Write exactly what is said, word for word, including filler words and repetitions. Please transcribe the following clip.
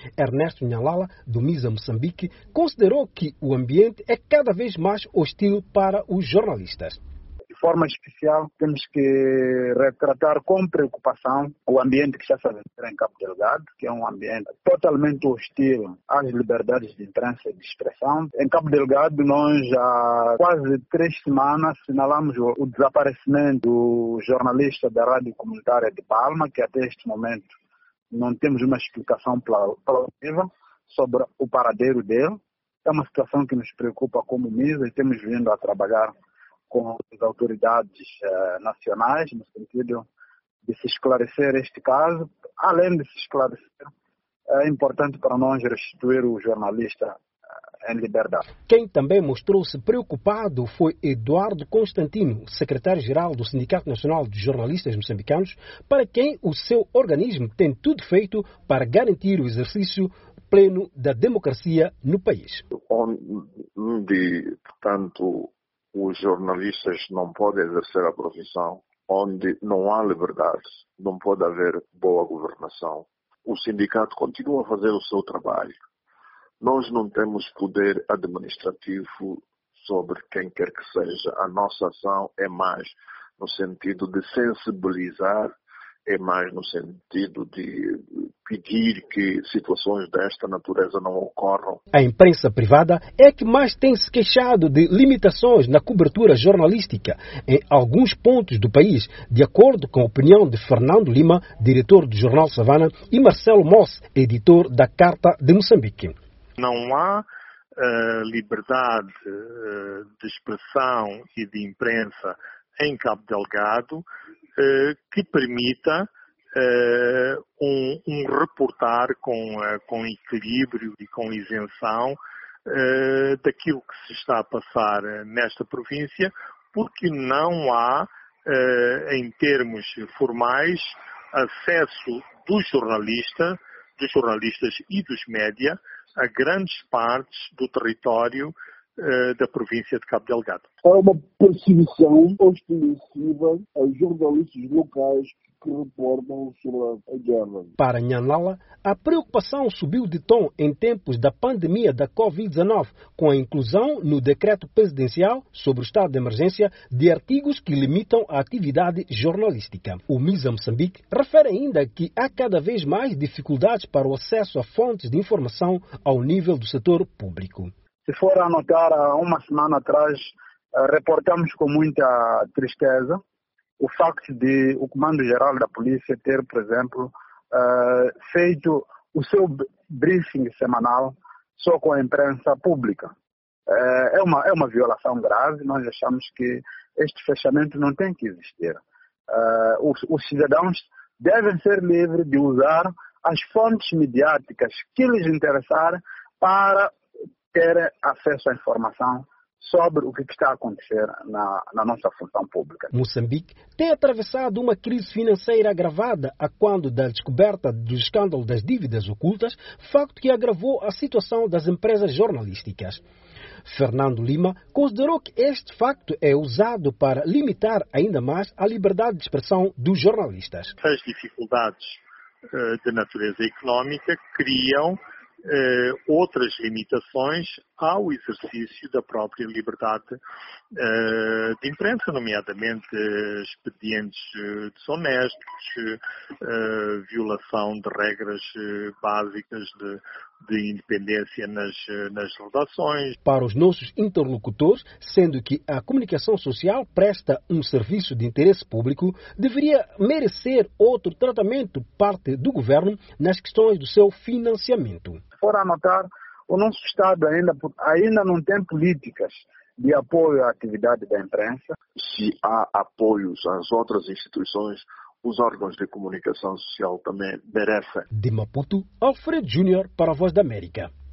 Ernesto Nhalala, do MISA Moçambique, considerou que o ambiente é cada vez mais hostil para os jornalistas. De forma especial, temos que retratar com preocupação o ambiente que está se aventura em Cabo Delgado, que é um ambiente totalmente hostil às liberdades de imprensa e de expressão. Em Cabo Delgado, nós há quase três semanas assinalamos o, o desaparecimento do jornalista da Rádio Comunitária de Palma, que até este momento não temos uma explicação plausível sobre o paradeiro dele. É uma situação que nos preocupa como MISA e temos vindo a trabalhar com as autoridades uh, nacionais, no sentido de se esclarecer este caso. Além de se esclarecer, é importante para nós restituir o jornalista uh, em liberdade. Quem também mostrou-se preocupado foi Eduardo Constantino, secretário-geral do Sindicato Nacional de Jornalistas Moçambicanos, para quem o seu organismo tem tudo feito para garantir o exercício pleno da democracia no país. Onde, portanto, os jornalistas não podem exercer a profissão, onde não há liberdade, não pode haver boa governação. O sindicato continua a fazer o seu trabalho. Nós não temos poder administrativo sobre quem quer que seja. A nossa ação é mais no sentido de sensibilizar, é mais no sentido de pedir que situações desta natureza não ocorram. A imprensa privada é que mais tem se queixado de limitações na cobertura jornalística em alguns pontos do país, de acordo com a opinião de Fernando Lima, diretor do Jornal Savana, e Marcelo Moss, editor da Carta de Moçambique. Não há uh, liberdade uh, de expressão e de imprensa em Cabo Delgado que permita uh, um, um reportar com, uh, com equilíbrio e com isenção uh, daquilo que se está a passar nesta província, porque não há, uh, em termos formais, acesso dos jornalistas, dos jornalistas e dos média a grandes partes do território da província de Cabo Delgado. Há uma perseguição ostensiva aos jornalistas locais que reportam sobre a guerra. Para Nhalala, a preocupação subiu de tom em tempos da pandemia da covid dezenove, com a inclusão no decreto presidencial sobre o estado de emergência de artigos que limitam a atividade jornalística. O MISA Moçambique refere ainda que há cada vez mais dificuldades para o acesso a fontes de informação ao nível do setor público. Se for a notar, há uma semana atrás, reportamos com muita tristeza o facto de o Comando-Geral da Polícia ter, por exemplo, feito o seu briefing semanal só com a imprensa pública. É uma, é uma violação grave, nós achamos que este fechamento não tem que existir. Os, os cidadãos devem ser livres de usar as fontes midiáticas que lhes interessarem para ter acesso à informação sobre o que está a acontecer na, na nossa função pública. Moçambique tem atravessado uma crise financeira agravada a quando da descoberta do escândalo das dívidas ocultas, facto que agravou a situação das empresas jornalísticas. Fernando Lima considerou que este facto é usado para limitar ainda mais a liberdade de expressão dos jornalistas. As dificuldades uh, de natureza económica criam Uh, outras limitações ao exercício da própria liberdade uh, de imprensa, nomeadamente uh, expedientes uh, desonestos, uh, violação de regras uh, básicas de, de independência nas, uh, nas redações. Para os nossos interlocutores, sendo que a comunicação social presta um serviço de interesse público, deveria merecer outro tratamento por parte do governo nas questões do seu financiamento. For a notar, o nosso Estado ainda, ainda não tem políticas de apoio à atividade da imprensa. Se há apoios às outras instituições, os órgãos de comunicação social também merecem. De Maputo, Alfredo Júnior para a Voz da América.